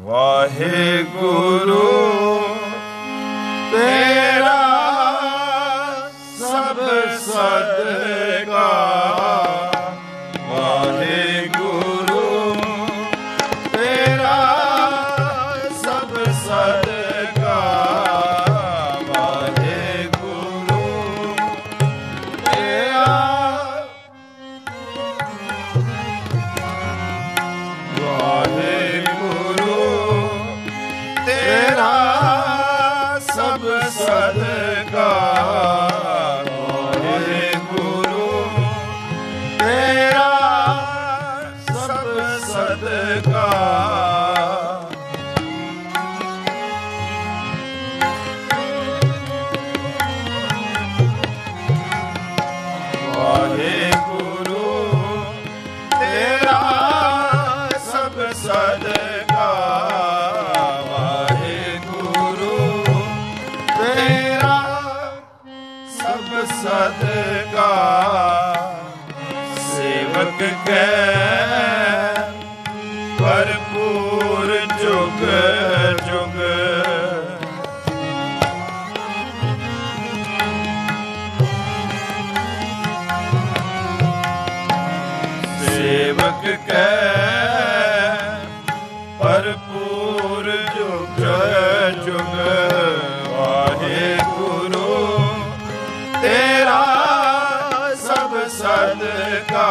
ਵਾਹਿਗੁਰੂ ਤੇਰਾ ਸਭ ਸਦਕਾ, ਵਾਹਿਗੁਰੂ ਤੇਰਾ ਸਭ ਸਦਕਾ, ਵਾਹਿਗੁਰੂ ਤੇਰਾ, ਵਾਹਿਗੁਰੂ ਤੇਰਾ ਸਭ ਸਦਕਾ, ਵਾਹਿਗੁਰੂ ਤੇਰਾ ਸਭ ਸਦਕਾ, ਵਾਹਿਗੁਰੂ ਤੇਰਾ ਸਭ ਸਦਕਾ, ਵਾਹਿਗੁਰੂ ਤੇਰਾ ਸਭ ਸਦਕਾ, ਸੇਵਕ ਕੈ ਭਰਪੂਰ ਜੁਗ ਜੁਗ, ਸੇਵਕ ਕੈ ਭਰਪੂਰ ਜੁਗ ਜੁਗ, ਵਾਹਿਗੁਰੂ ਤੇਰਾ ਸਭ ਸਦਕਾ,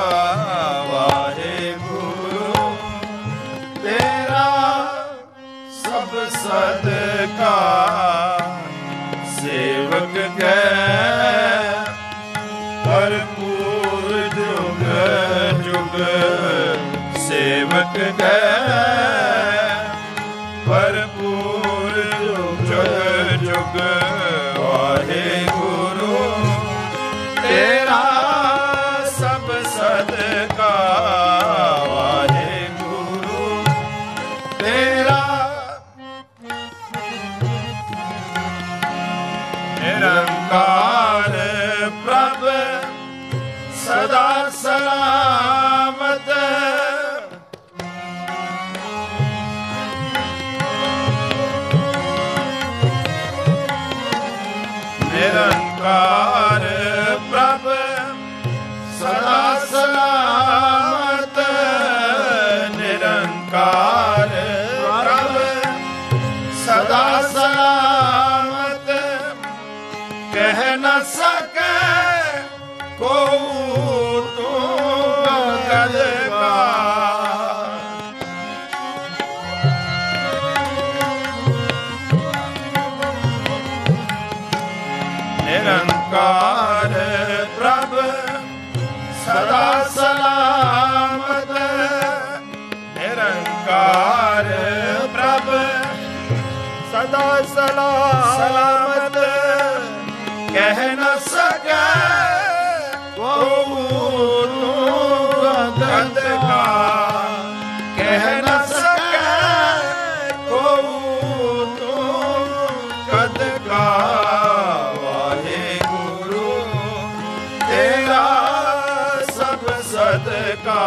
ਵਾਹਿਗੁਰੂ ਤੇਰਾ ਸਭ ਸਦਕਾ, ਸੇਵਕ ਕੈ ਭਰਪੂਰ ਜੁਗ ਜੁਗ, ਸੇਵਕ ਕੈ ਭਰਪੂਰ ਜੁਗ ਜੁਗ, ਵਾਹਿਗੁਰੂ ਤੇਰਾ ਸਭ ਸਦਕਾ, ਵਾਹਿਗੁਰੂ ਤੇਰਾ ਨਿਰੰਕਾਰ ਪ੍ਰਭ ਸਦਾ ਸਲਾਮਤ, ਨਿਰੰਕਾਰ ਪ੍ਰਭ ਸਦਾ ਸਲਾਮਤ, ਨਿਰੰਕਾਰ ਪ੍ਰਭ ਸਦਾ ਸਲਾਮਤ, ਕਹਿ ਨ ਸਕੈ ਕੋਉ ਤੂੰ ਗਦਗਾ, ਨਿਰੰਕਾਰ ਪ੍ਰਭ ਸਦਾ ਸਲਾਮਤ, ਨਿਰੰਕਾਰ ਪ੍ਰਭ ਸਦਾ ਸਲਾਮਤ, ਕਹਿ ਨ ਸਕੈ ਕੋਉ ਤੂੰ ਗਦਗਾ, ਕਹਿ ਨ ਸਕੈ ਕੋਉ ਤੂੰ ਗਦਗਾ, ਵਾਹਿਗੁਰੂ ਤੇਰਾ ਸਭ ਸਦਕਾ,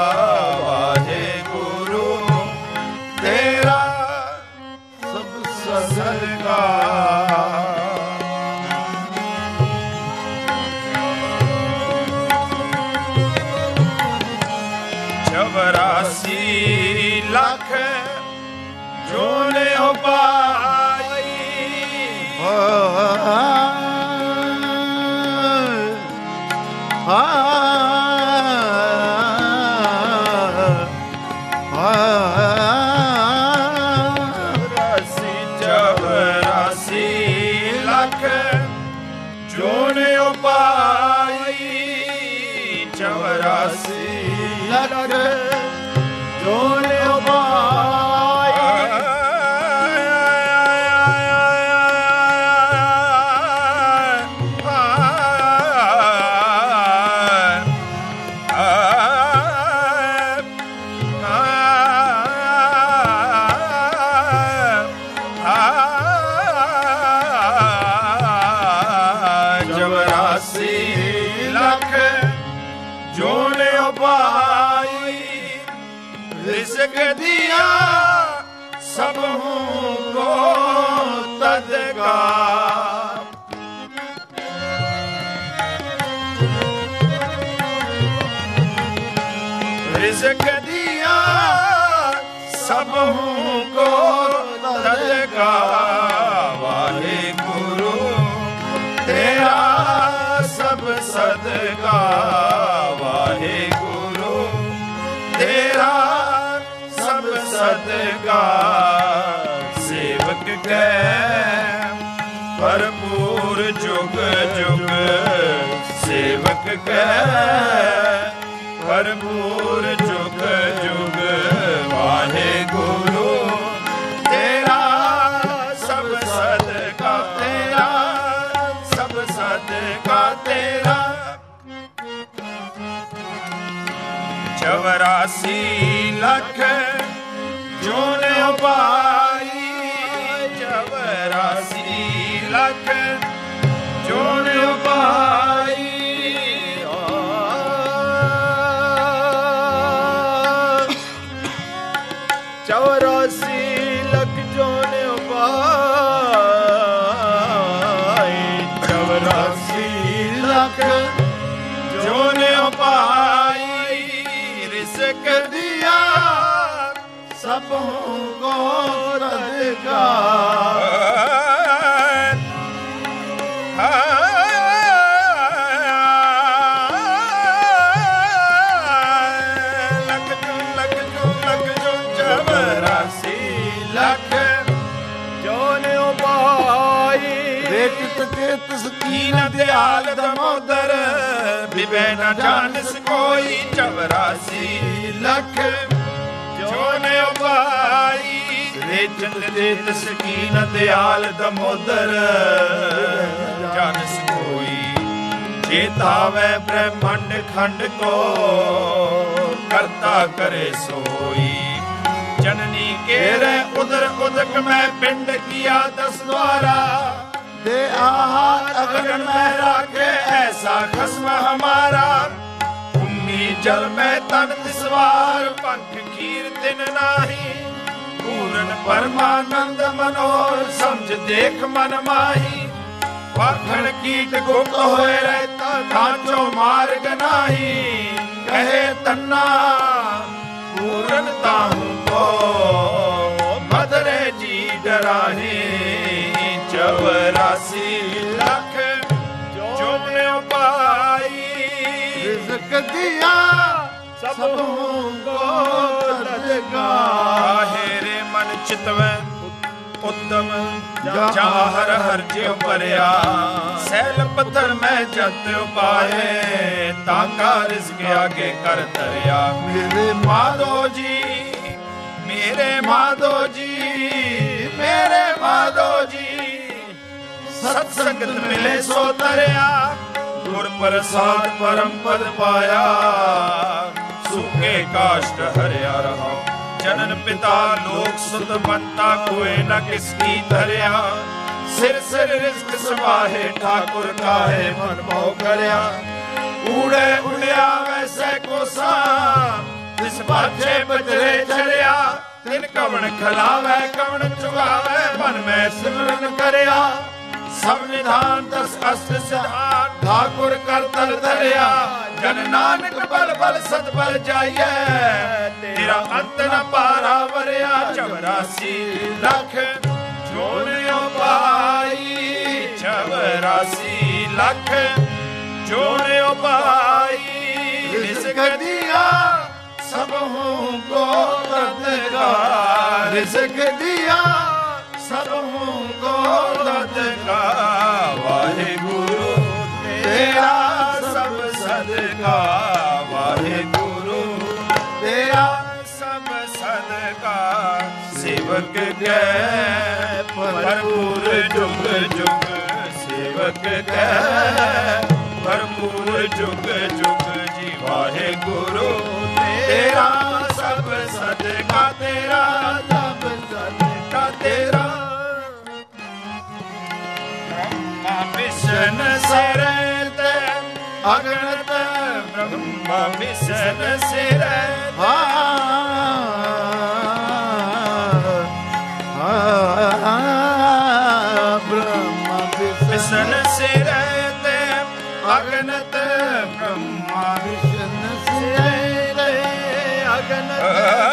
ਵਾਹਿਗੁਰੂ ਤੇਰਾ ਸਭ ਸਦਕਾ, ਚੌਰਾਸੀ ਲੱਖ ਜੋਨੇ ਪਾਈ, ਚੌਰਾਸੀ ਲੱਖ ਜੋਨੇ ਪਾਈ, ਚੌਰਾਸੀ ਲੱਖ ਜੋਨੇ ਪਾਈ, ਰਿਜ਼ਕ ਦੀਆਂ ਕਾ। ਰਿਜ਼ਕ ਦਿਆ ਸਭੂ ਕੋ ਤਦਕਾ। ਵਾਹਿਗੁਰੂ ਤੇਰਾ ਸਭ ਸਦਕਾ। ਵਾਹਿਗੁਰੂ ਤੇਰਾ ਸਭ ਸਦਕਾ। ਸੇਵਕ ਕੈ ਭਰਪੂਰ ਜੁਗ ਜੁਗ। ਸੇਵਕ ਕੈ ਭਰਪੂਰ ਜੁਗ ਜੁਗ। ਵਾਹਿਗੁਰੂ ਤੇਰਾ ਸਭ ਸਦਕਾ। ਤੇਰਾ ਸਭ ਸਦਕਾ ਤੇਰਾ। 84 ਲੱਖ ਜੋਨਿ ਪਾਈ। 84 ਲੱਖ ਜੋਨਿ ਪਾਈ। 84 ਲੱਖ ਜੋਨਿ ਪਾਈ। 84 ਲੱਖ ਜੋਨਿ ਪਾਈ। ਰਿਜ਼ਕ ਦਿਆ ਸਭੂ ਕੋ ਤਦਕਾ। ਸਕੀਨ ਦਿਆਲ ਦਮੋਦਰ ਬਿਬੈ ਨ ਜਾਣਿਸ ਕੋਈ। 84 ਲੱਖ ਜੋਨਿ ਉਪਾਈ। ਰੇ ਚੰਦ ਦੇ ਸਕੀਨ ਦਿਆਲ ਦਮੋਦਰ ਜਾਣਿਸ ਕੋਈ। ਚੇਤਾਵੈ ਬ੍ਰਹਮੰਡ ਖੰਡ ਕੋ ਕਰਤਾ ਕਰੇ ਸੋਈ। ਜਨਨੀ ਕੇਰੇ ਉਦਰ ਉਦਕ ਮੈਂ ਪਿੰਡ ਕੀਆ 10 द्वारा। दे आहार अगन में राखे ऐसा खस्म हमारा। भूमि जल में तन तिसवार पंख खीर दिन नाही। पूर्ण परमानंद मनोर समझ देख मन माही। वाखण कीट गुप्त होए रहता ढांचो मार्ग नाही। कहे तन्ना पूर्ण ताहू को मदरे जी डराहे। 84 ਲੱਖ ਜੋਨਿ ਪਾਈ। ਰਿਜ਼ਕ ਦਿਆ ਸਭੂ ਕੋ ਤਦਕਾ। ਕਾਹੇ ਮਨ ਚਿਤਵੈ ਉੱਤਮ ਜਾਹਰ ਹਰ ਜਿਉ ਭਰਿਆ। ਸੈਲ ਪੱਥਰ ਮੈਂ ਜਤ ਉਪਾਏ ਤਾਕਾ ਰਿਜ਼ਕ ਆਗੇ ਕਰ ਧਰਿਆ। ਮੇਰੇ ਮਾਧੋ ਜੀ ਮੇਰੇ ਮਾਧੋ ਜੀ ਮੇਰੇ ਮਾਧੋ ਜੀ। ਸਤ ਸੰਗਤ ਮਿਲੇ ਸੋ ਤਰਿਆ। ਗੁਰ ਪ੍ਰਸਾਦ ਪਰਮ ਪਦ ਪਾਇਆ। ਸੁਖੇ ਕਾਸ਼ਟ ਹਰਿਆ ਰਹਾ। ਜਨਨ ਪਿਤਾ ਲੋਕ ਸੁਤ ਬੰਤਾ ਕੋਏ ਨ ਕਿਸ ਕੀ ਧਰਿਆ। ਸਿਰ ਸਿਰ ਰਿਜ਼ਕ ਸਵਾਹੇ ਠਾਕੁਰ ਕਾਹੇ ਮਨ ਭਾਉ ਕਰਿਆ। ਊੜੇ ਉੜਿਆ ਵੈਸੇ ਕੋਸਾ ਤਿਸ ਬਾਛੇ ਬਜਰੇ ਚੜਿਆ। ਤਿਨ ਕਵਣ ਖਲਾਵੈ ਕਵਣ ਚੁਗਾਵੈ ਮਨ ਮੈਂ ਸਿਮਰਨ ਕਰਿਆ। ਸਭ ਨਿਧਾਨ 10 ਅਸ਼ਟ ਸਿਧਾਨ ਠਾਕੁਰ ਕਰ ਤਲ ਧਰਿਆ। ਜਨ ਨਾਨਕ ਬਲ ਬਲ ਸਤ ਬਲ ਜਾਈਐ ਤੇਰਾ ਅੰਤ ਨ ਪਾਰਾ ਵਰਿਆ। 84 ਲੱਖ ਜੋਨਿ ਪਾਈ। 84 ਲੱਖ ਜੋਨਿ ਪਾਈ। ਰਿਜ਼ਕ ਦਿਆ ਸਭੂ ਕੋ ਤਦਕਾ। ਰਿਜ਼ਕ ਦਿਆ ਸਭੂ ਕੋ ਤਦਕਾ। ਵਾਹਿਗੁਰੂ ਤੇਰਾ ਸਭ ਸਦਕਾ। ਵਾਹਿਗੁਰੂ ਤੇਰਾ ਸਭ ਸਦਕਾ। ਸੇਵਕ ਕੈ ਭਰਪੂਰ ਜੁਗ ਜੁਗ। ਸੇਵਕ ਕੈ ਭਰਪੂਰ ਜੁਗ ਜੁਗ ਜੀ। ਵਾਹਿਗੁਰੂ ਤੇਰਾ ਸਭ ਸਦਕਾ। ਤੇਰਾ ਸਭ ਸਦਕਾ ਤੇਰਾ। ਬ੍ਰਹਮਾ ਵਿਸ਼ਨ ਸਿਰ ਤੇ ਅਗਣਤ। ਬ੍ਰਹਮਾ ਵਿਸ਼ਨ ਸਿਰ ਬਿਸ਼ਨ ਸਿਰੇ ਤੇ ਅਗਨਤ ਬ੍ਰਹਮਾ ਬਿਸ਼ਨ ਸਿਰੇ ਤੇ ਅਗਨਤ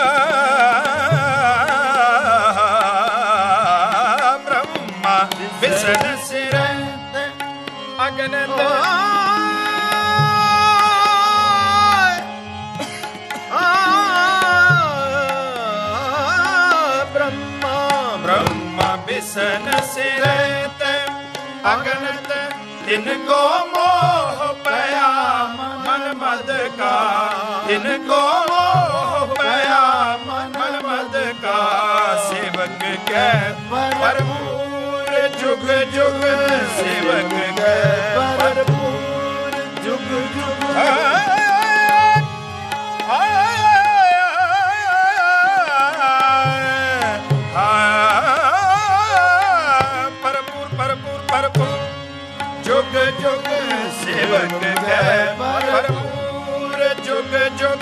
ਬ੍ਰਹਮਾ ਬਿਸ਼ਨ ਸਿਰੇ ਤੇ ਅਗਨਤ ਬਿਸ਼ਨ ਸਿਰੇ ਤੇ ਅਗਨਤ ਤਿਨ ਕੋ ਮੋਹ ਪਿਆ ਮਨ ਮਦ ਕਾ ਤਿਨ ਕੋ ਮੋਹ ਪਿਆ ਮਨ ਮਦ ਕਾ ਸੇਵਕ ਕੈ ਭਰਪੂਰ ਜੁਗ ਜੁਗ ਸੇਵਕ ਕੈ ਭਰਪੂਰ ਜੁਗ ਜੁਗ ਜੁਗ ਜੁਗ ਸੇਵਕ ਕੈ ਭਰਪੂਰ ਜੁਗ ਜੁਗ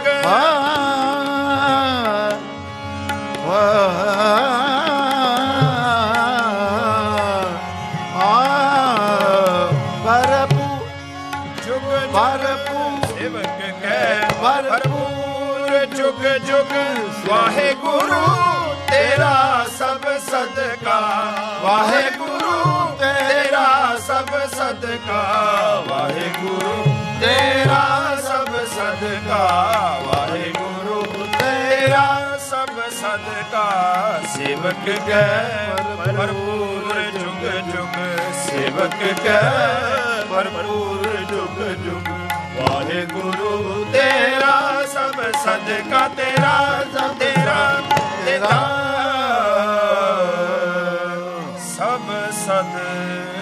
ਸੇਵਕ ਕੈ ਭਰਪੂਰ ਜੁਗ ਜੁਗ ਵਾਹਿਗੁਰੂ ਤੇਰਾ ਸਭ ਸਦਕਾ ਵਾਹਿਗੁਰੂ ਤੇਰਾ ਸਭ ਸਦਕਾ ਵਾਹਿਗੁਰੂ ਤੇਰਾ ਸਭ ਸਦਕਾ ਵਾਹਿਗੁਰੂ ਤੇਰਾ ਸਭ ਸਦਕਾ ਸੇਵਕ ਕੈ ਭਰਪੂਰ ਜੁਗ ਜੁਗ ਸੇਵਕ ਕੈ ਭਰਪੂਰ ਜੁਗ ਜੁਗ ਵਾਹਿਗੁਰੂ ਤੇਰਾ ਸਭ ਸਦਕਾ ਤੇਰਾ ਤੇਰਾ ਤੇਰਾ ਸਭ ਸਦ